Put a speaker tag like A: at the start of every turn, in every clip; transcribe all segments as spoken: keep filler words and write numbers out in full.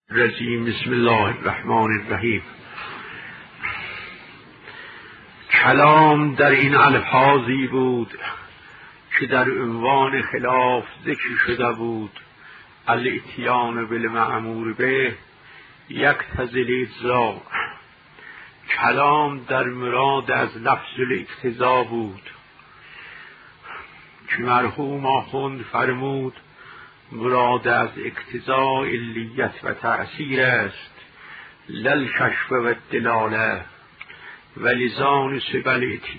A: رجیم. بسم الله الرحمن الرحیم. کلام در این الفاظی بود که در عنوان خلاف ذکر شده بود: الاتیان بالمأمور به یقتضی الاجزاء. کلام در مراد از لفظ الاقتضا بود که مرحوم آخوند فرمود مراد از اقتضا علیت و تأثیر است، للکشف و دلاله، و لذا نسب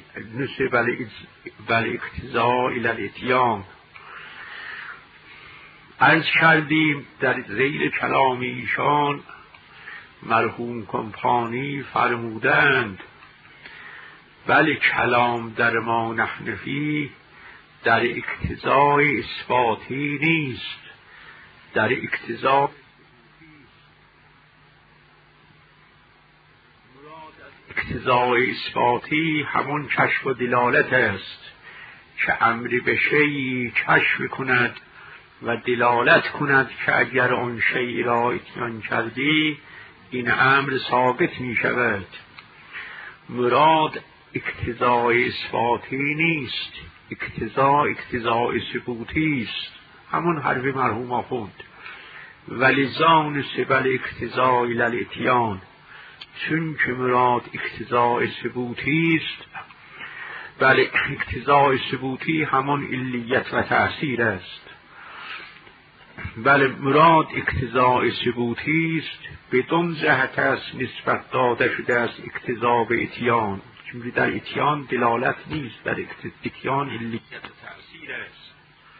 A: الاقتضا الی الاتیان. عرض کردیم در ذیل کلام ایشان مرحوم کمپانی فرمودند بله کلام در ما نحن فیه در اقتضای اثباتی نیست، در اقتضا اقتضای اثباتی همون کشف و دلالت است که امری به شیئی کشف کند و دلالت کند که اگر آن شیئی را اتیان کردی این امر ثابت می شود. مراد اقتضای اثباتی نیست، اقتضا اقتضای ثبوتی است، همون حرف مرحوم آخوند. ولذا نسب الاقتضا الی الاتیان، چون که مراد اقتضای ثبوتی است. بله اقتضای ثبوتی همون علیت و تأثیر است. بله مراد اقتضای ثبوتی است، بدون جهت است نسبت داده شده است اقتضا به اتیان، چون در اتیان دلالت نیست، در اتیان علیت و تأثیر است.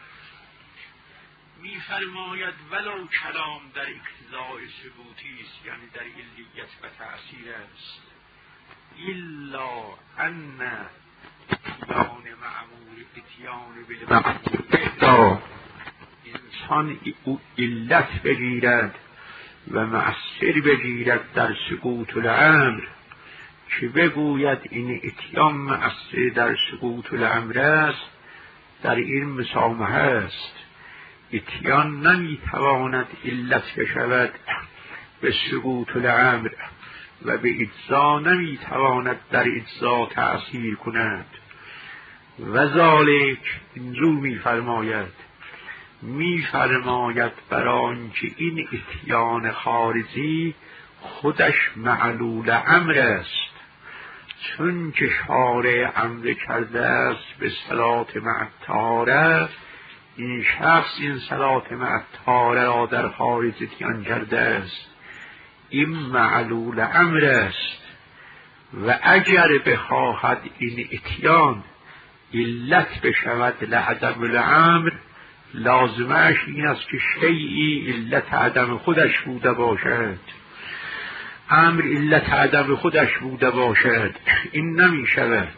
A: می فرماید ولو کلام در اقتضای ثبوتی است، یعنی در علیت و تأثیر است، الا ان اتیان معمول اتیان بالمعمول انسان او علت بگیرد و مؤثر بگیرد در سقوط الامر، که بگوید این اتیان مؤثر در سقوط الامر است، در این مسامحه است. اتیان نمیتواند علت بشود به سقوط الامر و به اجزا نمیتواند در اجزا تأثیر کند. و ذالک اینجور میفرماید میفرماید برای آنکه این اتیان خارجی خودش معلول امر است، چون که شارع امر کرده است به صلات مع الطهاره، این شخص این صلات مع الطهاره را در خارج اتیان کرده است، این معلول امر است. و اگر بخواهد این اتیان علت بشود لعدم الامر، لازمش این است که شیئی علت عدم خودش بوده باشد، امر علت عدم خودش بوده باشد، این نمی شود.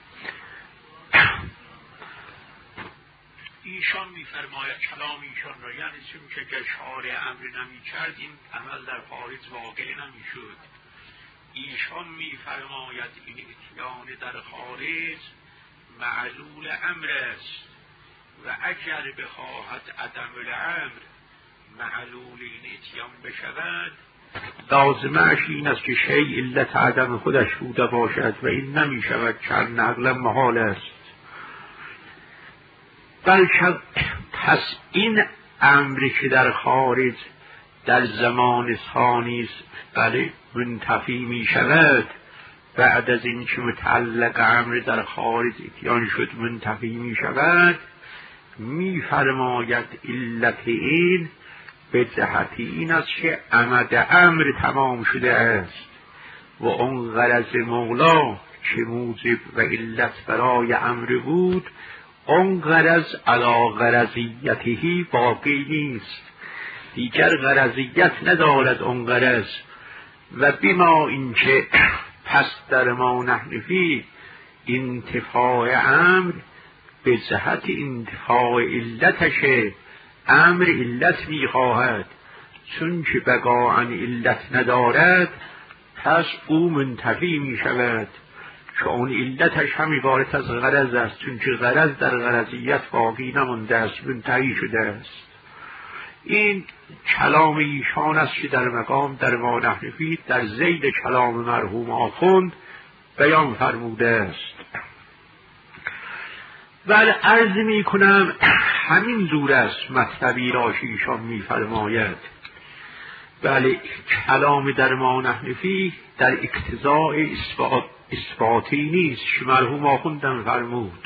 A: ایشان می فرماید کلام ایشان را، یعنی چون که اگر شارع امر نمی کرد این عمل در خارج واقع نمی شد. ایشان می فرماید این اتیان در خارج معلول امر است، و اگر بخواهد عدم الامر معلول این اتیان بشود، لازمش این است که شیء علت عدم خودش بوده باشد و این نمی شود، که نقلا محال است. بلکه پس این امری که در خارج در زمان ثانی بله منتفی می شود، بعد از این که متعلق امر در خارج اتیان شد منتفی می شود، می فرماید علت این به جهتی این است که عمد امر تمام شده است و اون غرض مولا که موجب و علت برای امر بود، اون غرض علا غرضیته باقی نیست، دیگر غرضیت ندارد اون غرض. و بما اینکه پس در ما نحن فیه انتفاع امر به جهت انتفاع علتشه، امر علت میخواهد، چون که بقاعا علت ندارد پس او منتفی میشود، که اون علتش هم عبارت از غرض است، چون که غرض در غرضیت باقی نمانده است، منتهی شده است. این کلام ایشان است که در مقام در ما نحن فیه در ذیل کلام مرحوم آخوند بیان فرموده است. بله عرض می کنم همین دور است مطلبی را که ایشان می فرماید. بله کلام در ما نحن فیه در اقتضاء اثبات اثباتی نیست که مرحوم آخوندم فرمود،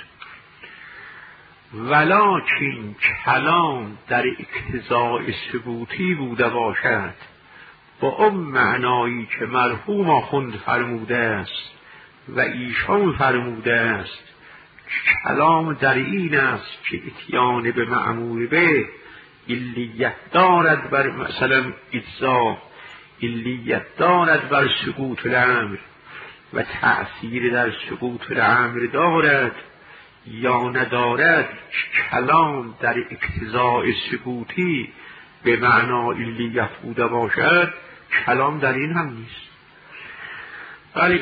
A: ولکن کلام در اقتضاء ثبوتی بوده باشد با اون معنایی که مرحوم آخوند فرموده است و ایشان فرموده است. کلام در این است که اتیان به معمول به علیت دارد بر مثلا اجزا، علیت دارد بر سقوط الامر و تأثیر در سقوط الامر دارد یا ندارد. کلام در اقتضاء ثبوتی به معنا علیت بوده باشد، کلام در این هم نیست. ولی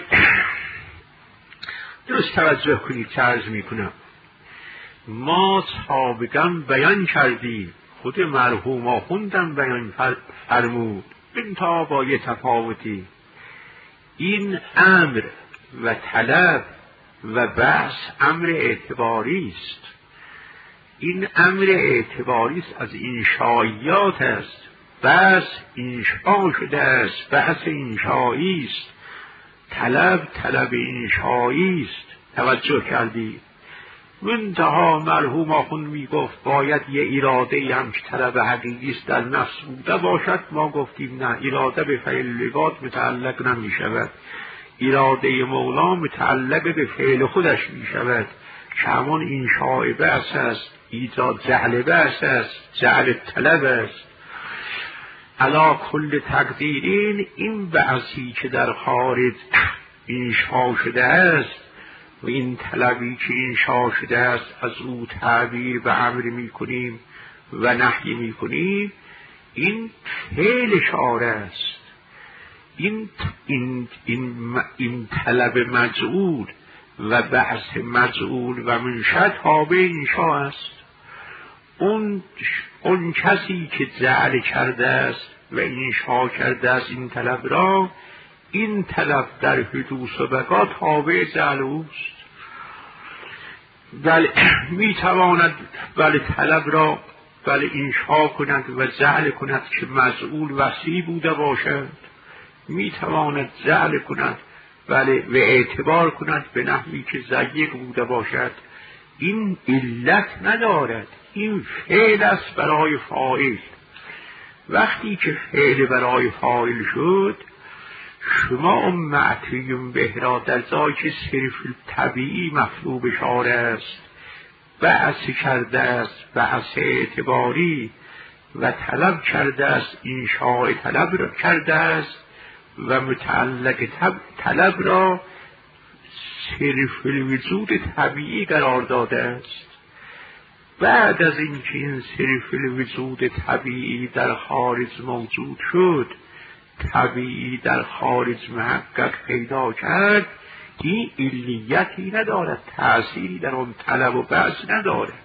A: درست توجه کنید که عرض می کنم ما سابقا بیان کردیم، خود مرحوم آخوندم بیان فرمود انتا با یه تفاوتی. این امر و طلب و بحث امر اعتباری است. این امر اعتباری است، از انشائیات است. بحث انشاء شده است، بحث انشایی است. طلب طلب انشایی است. توجه کردید؟ منتها مرحوم آخوند می گفت باید یه اراده هم که طلب حقیقی است در نفس بوده باشد. ما گفتیم نه، اراده به فعل لباد متعلق نمی شود. اراده مولا متعلق به فعل خودش می شود که همون انشاء بحث است، ایجاد جعل بحث است، جعل طلب است. علا کل تقدیرین این بحثی که در خارج انشاء شده است و این طلبی که انشاء شده است از او تعبیر به امر می کنیم و نهی می کنیم، این فعل شارع است. این این این این طلب مجعول و بحث مجعول و منشأ تابع انشاء است. اون اون کسی که جعل کرده است و انشاء کرده است این طلب را، این طلب در حدوث و بقا تابع جعل اوست. بله میتواند بله طلب را بله انشاء کند و جعل کند که مجعول وسیع بوده باشد، میتواند جعل کند بله و اعتبار کند به نحوی که ضیق بوده باشد. این علت ندارد، این فعل است برای فاعل. وقتی که فعل برای فاعل شد، شما اون معطیم به را در جای که صرف طبیعی مطلوب شارع است بحث کرده است، بحث اعتباری و طلب کرده است، انشاء طلب را کرده است و متعلق طلب را صرف الوجود طبیعی قرار داده است. بعد از اینکه این صرف الوجود طبیعی در خارج موجود شد، طبیعی در خارج محقق پیدا کرد، این علیتی ندارد، تأثیری در اون طلب و بحث ندارد.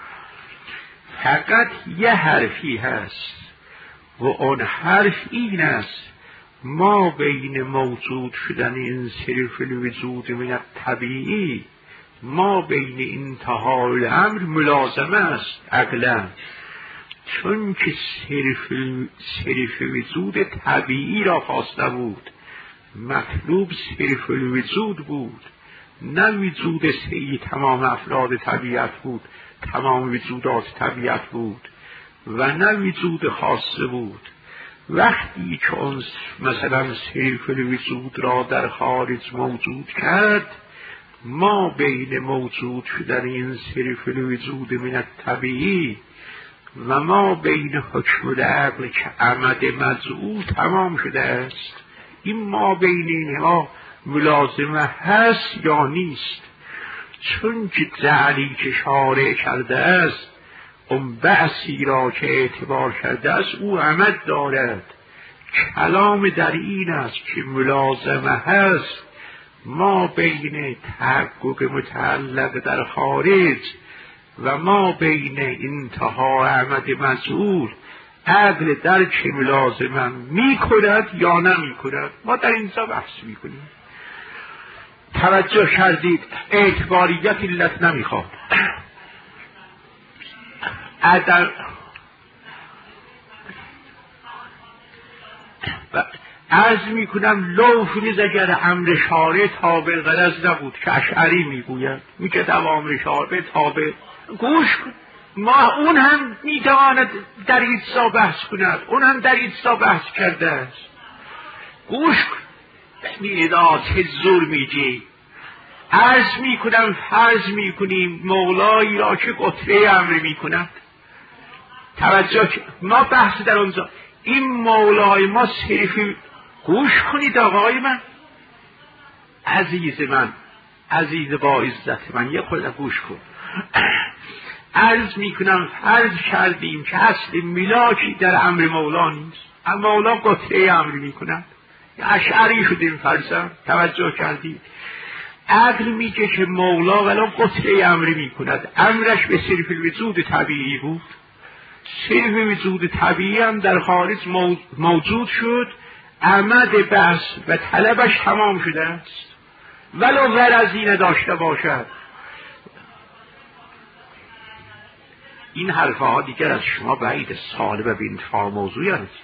A: فقط یه حرفی هست و اون حرف این است: ما بین موجود شدن این صرف الوجود من طبیعی، ما بین انتهای الامر ملازمه است عقلا، چون که صرف, صرف وجود طبیعی را خواسته بود. مطلوب صرف الوجود بود، نه وجود سعی تمام افراد طبیعت بود، تمام وجودات طبیعت بود و نه وجود خاصه بود. وقتی که اون مثلا صرف الوجود را در خارج موجود کرد، ما بین موجود شدن این صرف الوجود من طبیعی و ما بین حکم العقل که عمد مجعول تمام شده است، این ما بین اینها ملازمه هست یا نیست؟ چون که جعلی که شارع کرده است، اون بحثی را که اعتبار کرده است او عمد دارد. کلام در این است که ملازمه هست ما بین تحقق متعلق در خارج و ما بین انتها عمد مجعول عقل درک ملازمه می کند یا نمی کند. ما در اینجا بحث می کنیم. توجه کردید اعتباریت علت نمیخواد. عدم عرض می کنم لوفریز اگر امر شارع تابع غرض نبود که اشعری می گوید می که دوام شارع تابع گوش کن. ما اون هم می تواند در ایدسا بحث کند، اون هم در ایدسا بحث کرده است. گوش کن. میداد که زور میگی. عرض می کنم فرض می کنیم مولایی را که قطره امر می کند. توجه ما بحث در اونجا این مولای ما صرفی. گوش کنید آقای من، عزیز من، عزیز با عزت من، یه خورده گوش کن. عرض می کنم فرض کردیم که اصل ملاکی در امر مولا نیست، اما مولا قطعه امر می کند. اشعری شدیم فرضاً. توجه کردید عقل میگه که مولا ولی قطعه امر می کند. امرش به صرف وجود طبیعی بود. صرف وجود طبیعی هم در خارج موجود شد. عمد بحث و طلبش تمام شده است ولو غرضی نداشته باشد. این حرفها دیگر از شما بعید سالب به انتفاع موضوعی است.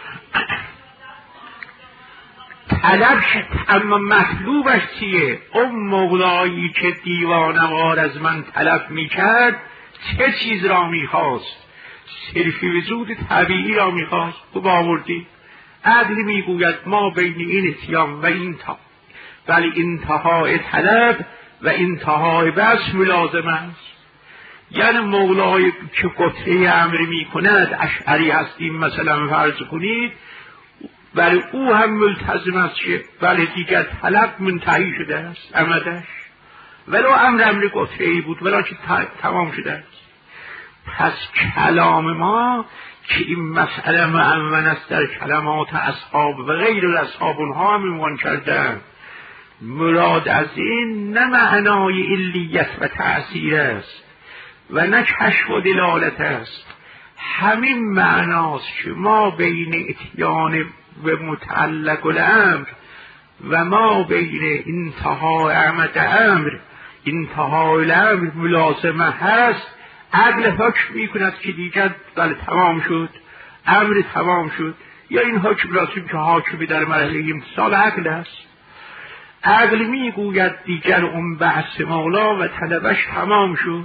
A: طلب شد اما مطلوبش چیه؟ اون مولایی که دیوانوار از من طلب میکرد چه چیز را میخواست؟ صرف وجود طبیعی را میخواست. خوب آوردی. عقل میگوید ما بین این اتیام و این تا ولی انتهای طلب و انتهای بس ملازم است. یعنی مولای که قطعه امر می کند اشعری هستیم مثلا فرض کنید، ولی او هم ملتزم است که ولی دیگر طلب منتهی شده است عمدش، ولو امر امر قطعی بود ولی که تمام شده است. پس کلام ما که این مسئله معون است در کلمات اصحاب و غیر اصحاب اونها هم عنوان کردن، مراد از این نه معنای علیت و تأثیر است و نه کشف و دلالت است. همین معناست که ما بین اتیان و متعلق الامر و ما بین انتهای عمد امر انتهای الامر ملازمه هست. عقل حکم می کند که دیگر بله تمام شد، امر تمام شد، یا این حکم راسم که حاکمی در مرحله امتصال عقل است. عقل می گوید دیگر اون بحث مولا و طلبش تمام شد،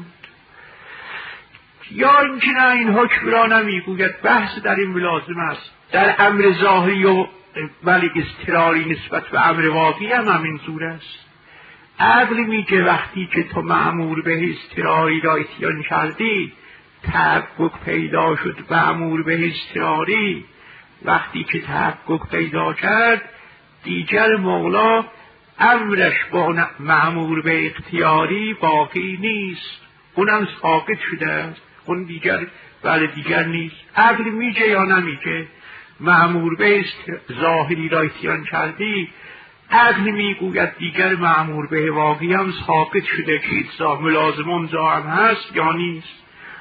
A: یا اینکه نه این حکم را نمی گوید، بحث در این ملازم است. در امر ظاهری و ولی اضطراری نسبت به امر واقعی هم همین صورت است. عقل میگه وقتی که تو مأمور به اضطراری را اتیان کردی تحقق پیدا شد. مأمور به اضطراری وقتی که تحقق پیدا کرد دیگر مولا امرش با مأمور به اختیاری باقی نیست، اونم ساقط شده است، اون دیگر ولی دیگر نیست. عقل میگه یا نمیگه مأمور به ظاهری را اتیان کردی؟ عقل میگوید دیگر مأمور به واقعی هم ساقط شده که اجزا ملازم اونجا هم هست یا نیست.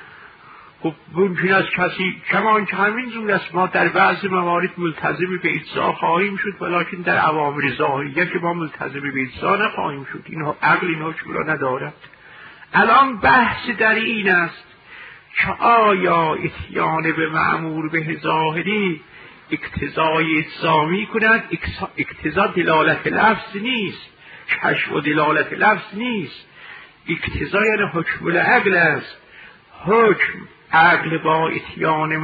A: خب ممکن است کسی کمان که همین جور است ما در بعض موارد ملتزم به اجزا خواهیم شد ولیکن در اوامر ظاهریه که ما ملتزم به اجزا نخواهیم شد. این عقل این حکم را ندارد. الان بحث در این است که آیا اتیان به مأمور به ظاهری اقتضای اجزا می کند؟ اقتضا دلالت لفظ نیست، کشف و دلالت لفظ نیست. اقتضا یعنی حکم العقل است. حکم عقل با اتیان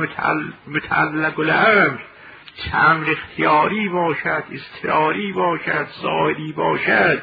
A: متعلق الامر، چه امر اختیاری باشد، اضطراری باشد، ظاهری باشد،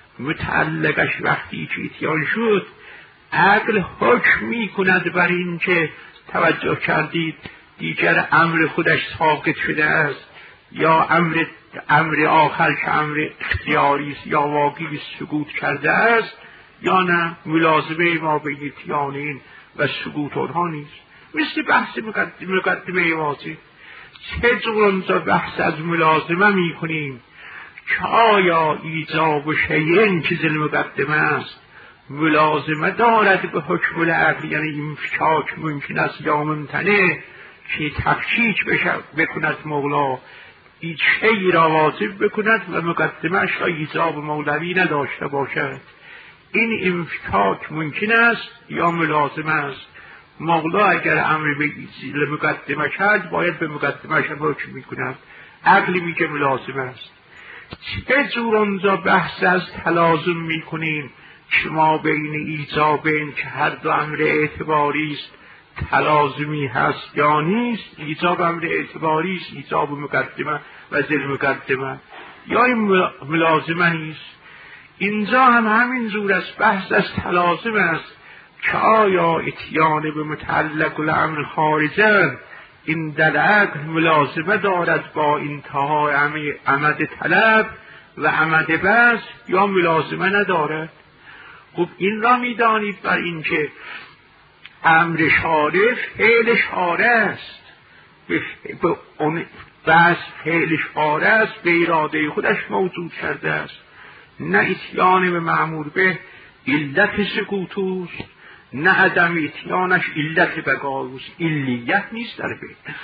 A: متعلقش وقتی که اتیان شد عقل حکم می کند بر این که توجه کردید دیگر امر خودش ساقط شده است، یا امر امر آخر که امر اختیاری است یا واقعی سقوط کرده است، یا نه ملازمه ما به اتیان این و سقوط آنها نیست. مثل بحث مقدمه مقدمه واضح چه جور بحث از ملازمه می کنیم که آیا ایجاب شیئن چیز المقدمه است ملازمه دارد به حکم العقل، یعنی این فکاک ممکن است یا ممتنه، که تفکیک بکند مولا، هیچ شی را واجب بکند و مقدمه‌اش را ایجاب مولوی نداشته باشد. این انفکاک ممکن است یا ملازم است. مولا اگر امر به مقدمه کرد باید به مقدمه‌اش حکم میکند. عقلی میگه ملازم است. چه جور اونجا بحث از تلازم میکنین شما بین ایجابین که هر دو امر اعتباری است تلازمی هست یا نیست؟ ایجاب امر اعتباری است، ایجاب مقدمه و ذل مقدمه، یا این ملازمه نیست؟ اینجا هم همین جور است، بحث از تلازم است که آیا اتیان به متعلق الامر خارجن این در عقل ملازمه دارد با انتهای عمد طلب و عمد بس یا ملازمه ندارد؟ خب این را میدانید بر اینکه امر شارع فعل شارع است، به اون بس فعل شارع است، به اراده خودش موجود کرده است. نه اتیان به مأمور به علت سکوتوست، نه عدم اتیانش علت بقاوست. علیت نیست در بیت.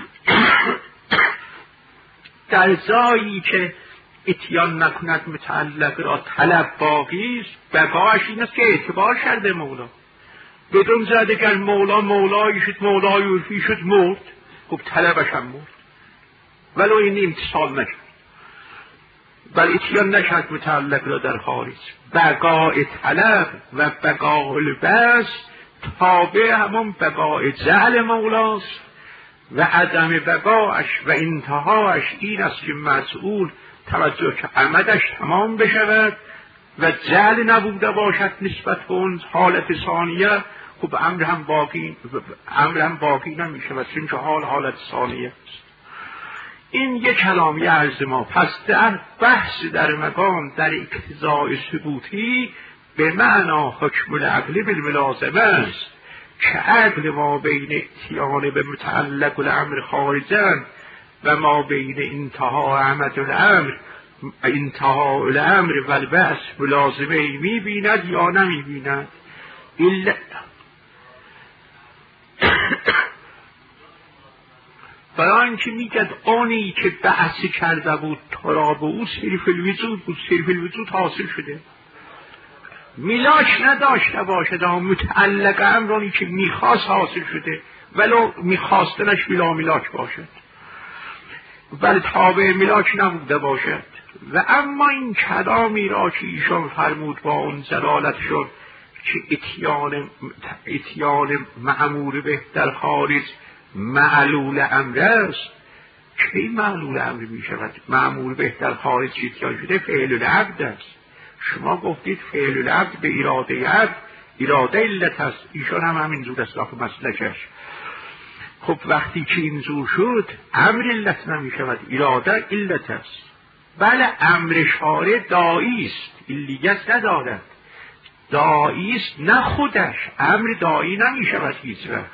A: در جایی که اتیان نکند متعلق را طلب باقی است، بقاش این است که اعتبار کرده مولا. بدون زده که مولا مولایی شد، مولای عرفی شد، مرد. خب طلبش هم مرد ولو این امتصال نکرد، بل اتیان نکرد متعلق را در خارج. بقای طلب و بقای البس تابع همون بقای جعل مولاست و عدم بقایش و انتهاش این است که مسئول توجه که عمدش تمام بشود و جعل نبوده باشد نسبت به اون حالت ثانیه. خب امر هم باقی امر هم باقی نمیشه و چون که حال حالت ثانیه است. این یک کلامی عرض ما. پس در بحث در مقام در اقتضاء ثبوتی به معنا حکم العقل بالملازمه است که عقل ما بین اتیان به متعلق الامر خارجن و ما بین انتها عمد الامر انتها الامر و البعث ملازمه می بیند یا نمی بیند. الا برای اینکه میگد آنی که بحثی کرده بود تو را به او صرف الوجود بود، صرف الوجود حاصل شده، میلاک نداشته باشد، اما متعلق امرانی که میخواست حاصل شده ولو میخواستنش بلا میلاک باشد، ولی تابع میلاک نبوده باشد. و اما این کلامی را که ایشان فرمود با اون جلالت شد که اتیان اتیان مأمور به در خارج معلول امر است، کی معلول امر می شود؟ مأمور به در خارج اتیان شده فعل العبد است. شما گفتید فعل العبد به اراده عبد اراده علت است، ایشان هم همین زود است آخه مسلکش. خب وقتی که این زور شد امر علت نمی شود، اراده علت است. بله امر شارع داعی است، علیت ندارد، داعی است نه خودش. امر داعی نمی شود هیچ وقت.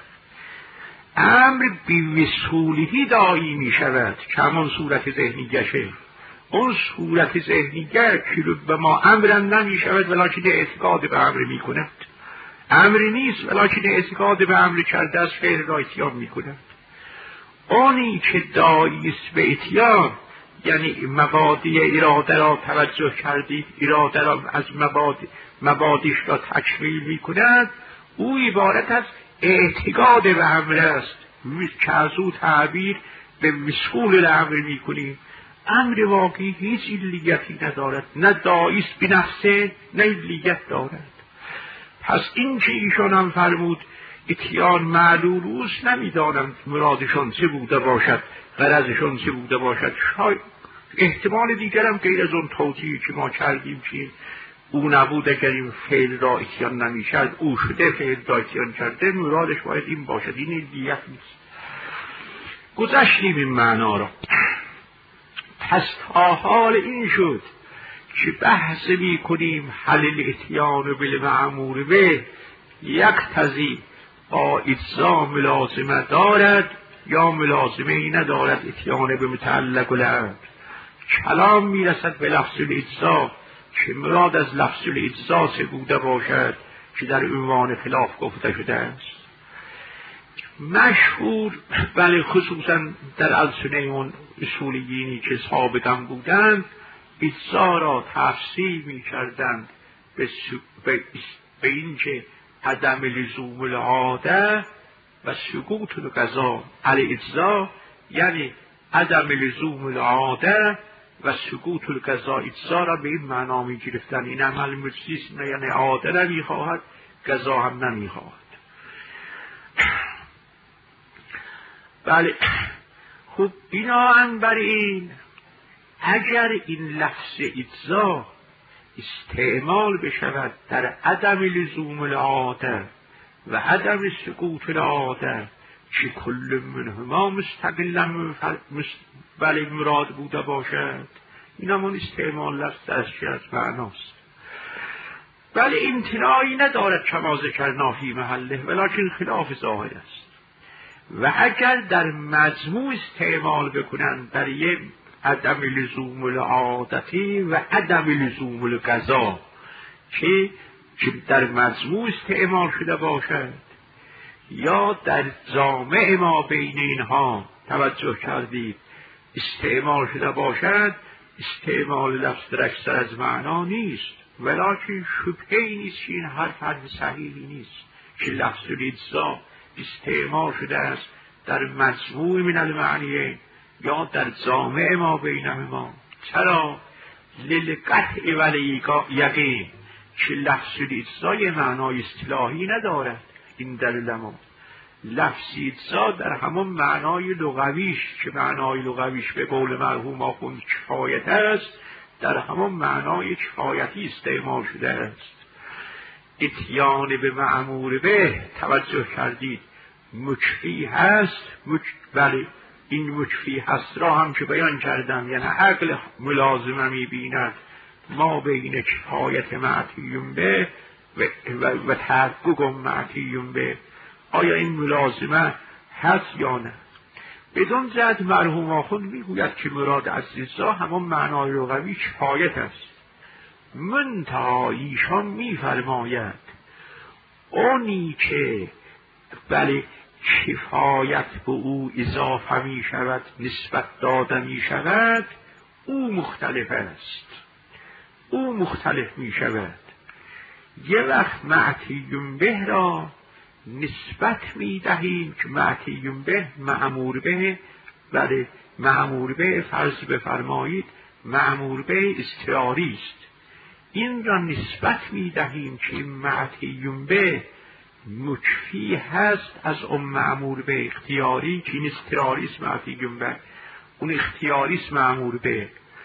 A: امر بیوصولی داعی می شود که همون صورت ذهنیشه. اون صورت ذهنیگر که به ما امرم نمی شود ولیکن اعتقاد به امر می کند. امر نیست ولیکن اعتقاد به امر کرده از فعل را اتیان می کند. اونی که داعی است به اتیان یعنی مبادی اراده را توجه کردید، اراده را از مبادی مبادیش را تکمیل می کند، او عبارت از اعتقاد به امر است که از او تعبیر به مسئول الامر می کنیم. امر واقعی هیچ علیتی ندارد، نه داعیست به نفسه نه علیت دارد. پس این که ایشان هم فرمود اتیان معلول اوست، نمیدانم مرادشان چه بوده باشد، غرضشان چه بوده باشد. شاید احتمال دیگرم غیر از اون توجیهی که ما کردیم که او نبود اگر این فعل را اتیان نمیشد، او شده فعل را اتیان کرده، مرادش باید این باشد. این علیت نیست. گذشتیم این معنا را. پس تا حال این شد که بحث می کنیم حل الاتیان بالمأمور به یقتضی با اجزا ملازمه دارد یا ملازمه ای ندارد اتیان به متعلق الامر. کلام می رسد به لفظ الاجزا که مراد از لفظ الاجزا چه بوده باشد که در عنوان خلاف گفته شده است. مشهور بله خصوصا در السنه اون اصولیینی که سابقا بودند اجزا را تفسیر می کردند به, به, به این که عدم لزوم العاده و سقوط القضا علی اجزا، یعنی عدم لزوم العاده و سقوط القضا اجزا را به این معنا می گرفتن. این عمل مجزیست، یعنی عاده نمی خواهد قضا هم نمی خواهد. بله خب بناهن بر این اگر این لفظ اجزا استعمال بشود در عدم لزوم العاده و عدم سقوط العاده که کل منهما مستقلا بله مراد بوده باشد، این همون استعمال لفظ از از معناست. بله امتناعی ندارد کما ذکرنا فی محله ولکن خلاف ظاهر است. و اگر در مجموع استعمال بکنند در یک عدم لزوم العادتی و عدم لزوم القضا که در مجموع استعمال شده باشد یا در جامع ما بین اینها توجه کردید استعمال شده باشد، استعمال لفظ در اکثر از معنا نیست، ولکن شبهه‌ای نیست که این حرف حرف صحیحی نیست که لفظ الاجزا استعمال شده است در مجموع من المعنیه یا در جامع ما بینهما. چرا؟ للقطع والیقین که لفظ الاجزا معنای اصطلاحی ندارد. این دلیل ما لفظ اجزا در همون معنای لغویش که معنای لغویش به قول مرحوم آخوند کفایت است، در همون معنای کفایتی استعمال شده است. اتیان به مأمور به توجه کردید مکفی هست، مک... بله این مکفی هست را هم که بیان کردم، یعنی عقل ملازمه میبیند ما بین کفایت معتیم به و, و, و تحقق معتیم به، آیا این ملازمه هست یا نه؟ بدون جهت مرحوم آخوند میگوید که مراد از اجزا همون معنای لغوی کفایت است. منتها ایشان میفرماید اونی که بله کفایت به او اضافه می شود، نسبت داده می شود، او مختلف است، او مختلف می شود. یه وقت معتیم به را نسبت می دهیم که معتیم به مأمور به، بله مأمور به فرض بفرمایید مأمور به اضطراری است، این را نسبت می دهیم که معتیم به مکفی هست از اون مأمور به اختیاری که این اضطراری است معتیم به، اون اختیاری است مأمور به.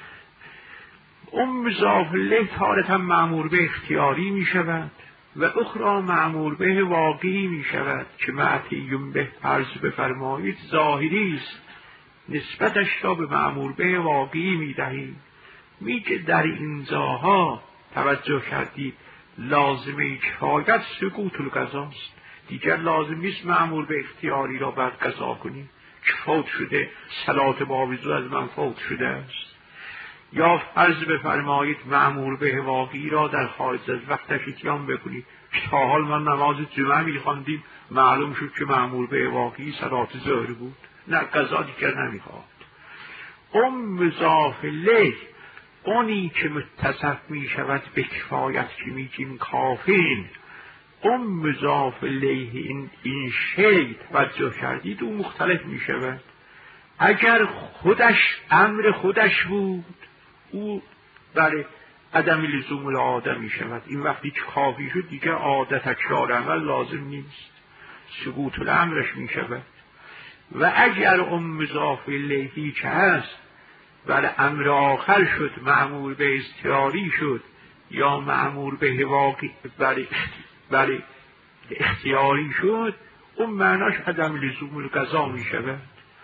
A: اون مضاف الیه تارة مأمور به اختیاری می شود و اخرى مأمور به واقعی می شود که معتیم به فرض بفرمایید ظاهری است، نسبتش را به مأمور به واقعی می دهیم. میگه در اینجاها توجه کردید لازمه کفایت سقوط القضاست، دیگر لازم نیست مأمور به اختیاری را بعد قضا کنیم که فوت شده، صلات باوضو از من فوت شده است. یا فرض بفرمایید مأمور به واقعی را در خارج از وقتش اتیان بکنید، تا حال من نماز جمعه میخواندیم معلوم شد که مأمور به واقعی صلات ظهر بود، نه قضا دیگر نمیخواد. اون مضاف الیه اونی که متصف می شود به کفایت که میگیم کافین، اون مضاف الیه این, این شی توجه کردید او مختلف می شود. اگر خودش امر خودش بود او برای عدم لزوم العاده می شود، این وقتی که کافی شد دیگه عاده تکرار عمل لازم نیست، سقوط الامرش می شود. و اگر اون مضاف الیهی که هست بله امر آخر شد، مأمور به اضطراری شد یا مأمور به واقعی بله بله اختیاری شد، اون معناش عدم لزوم القضا می شود.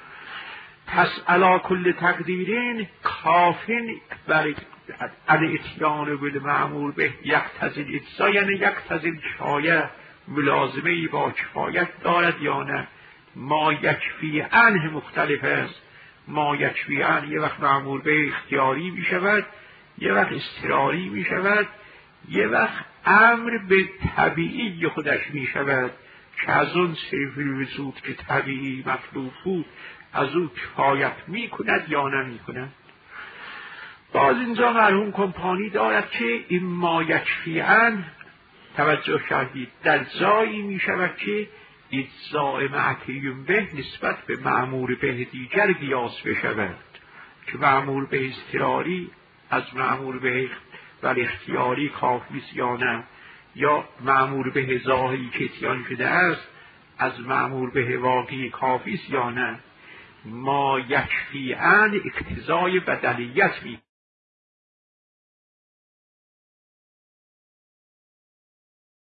A: پس علی کل تقدیرین کافین بله علی اتیان بالمأمور به یقتضی الاجزا، یعنی یقتضی کفایت، ملازمه با کفایت دارد یا نه. ما یکفی عنه مختلف است، ما یکفی عنه یه وقت مأمور به اختیاری می شود، یه وقت اضطراری می شود، یه وقت امر به طبیعی خودش می شود، که از اون سیفی وجود که طبیعی مطلوب بود از او کفایت می کند یا نمی کند. باز اینجا مرحوم کمپانی دارد که این ما یکفیان توجه کردید در جایی می شود که اجزاء معتیم به نسبت به مأمور به دیگر قیاس بشود که مأمور به اضطراری از مأمور به ولی اختیاری کافی یا نه، یا مأمور به ظاهری که اتیان شده است از مأمور به واقعی کافی یا نه. ما یکفیان اقتضای بدلیت می